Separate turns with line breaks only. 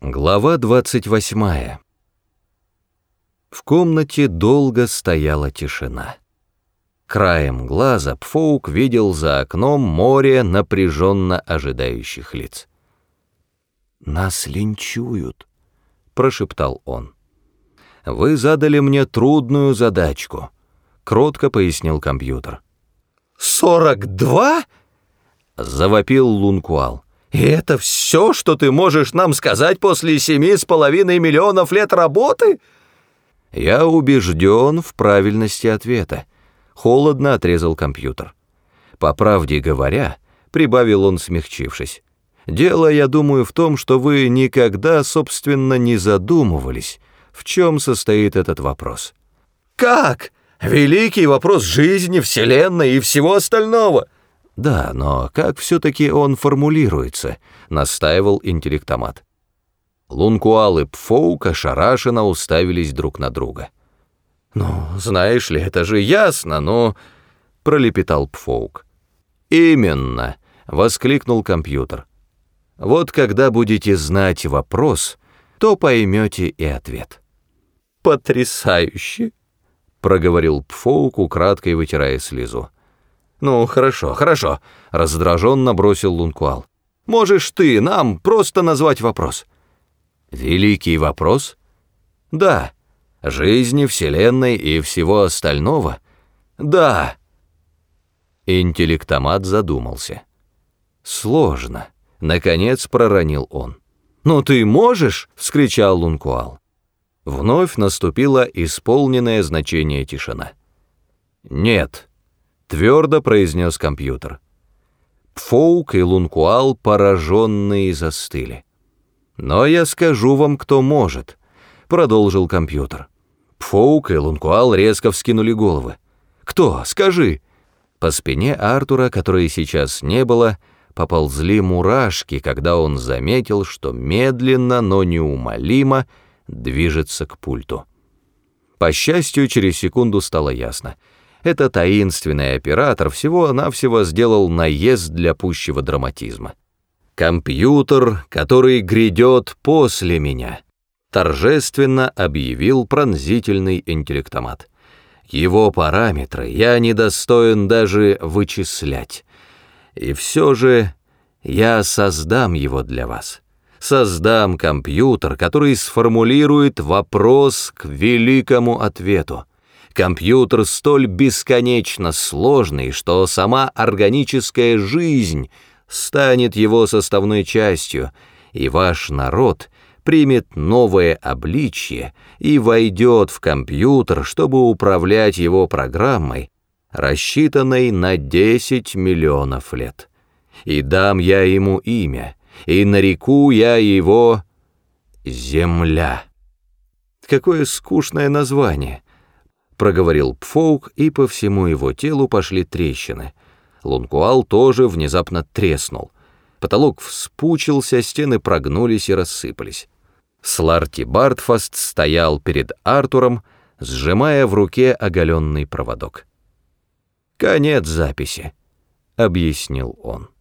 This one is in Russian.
Глава 28. В комнате долго стояла тишина. Краем глаза Пфоук видел за окном море напряженно ожидающих лиц. «Нас линчуют», — прошептал он. «Вы задали мне трудную задачку», — кротко пояснил компьютер.
42?
Завопил Лункуал.
И это все, что ты можешь нам сказать после 7,5 миллионов лет работы?
Я убежден в правильности ответа, холодно отрезал компьютер. По правде говоря, прибавил он, смягчившись, дело, я думаю, в том, что вы никогда, собственно, не задумывались, в чем состоит этот вопрос.
Как? Великий вопрос жизни, Вселенной и всего остального.
Да, но как все-таки он формулируется, настаивал интеллектомат. Лункуал и Пфоук ошарашенно уставились друг на друга.
«Ну, знаешь ли, это же ясно, но...»
— пролепетал Пфоук. «Именно!» — воскликнул компьютер. «Вот когда будете знать вопрос, то поймете и ответ».
«Потрясающе!» — проговорил Пфоук, украдкой вытирая слезу.
«Ну, хорошо», — раздраженно бросил Лункуал. «Можешь ты нам просто назвать вопрос». «Великий вопрос?» «Да». «Жизни, Вселенной и всего остального?» «Да». Интеллектомат задумался. «Сложно», — наконец проронил он. «Ну ты можешь?» — вскричал Лункуал. Вновь наступила исполненное значение тишина. «Нет», — твердо произнес компьютер. Пфоук и Лункуал пораженные застыли. «Но я скажу вам, кто может», — продолжил компьютер. Пфоук и Лункуал резко вскинули головы. «Кто? Скажи!» По спине Артура, которой сейчас не было, поползли мурашки, когда он заметил, что медленно, но неумолимо движется к пульту. По счастью, через секунду стало ясно. Это таинственный оператор всего-навсего сделал наезд для пущего драматизма. «Компьютер, который грядет после меня», — торжественно объявил пронзительный интеллектомат. «Его параметры я недостоин даже вычислять. И все же я создам его для вас. Создам компьютер, который сформулирует вопрос к великому ответу. Компьютер столь бесконечно сложный, что сама органическая жизнь станет его составной частью, и ваш народ примет новое обличье и войдет в компьютер, чтобы управлять его программой, рассчитанной на 10 миллионов лет. И дам я ему имя, и нареку я его Земля». «Какое скучное название», — проговорил Пфоук, и по всему его телу пошли трещины. Лункуал тоже внезапно треснул. Потолок вспучился, стены прогнулись и рассыпались. Сларти Бартфаст стоял перед Артуром, сжимая в руке оголенный проводок. «Конец записи», — объяснил он.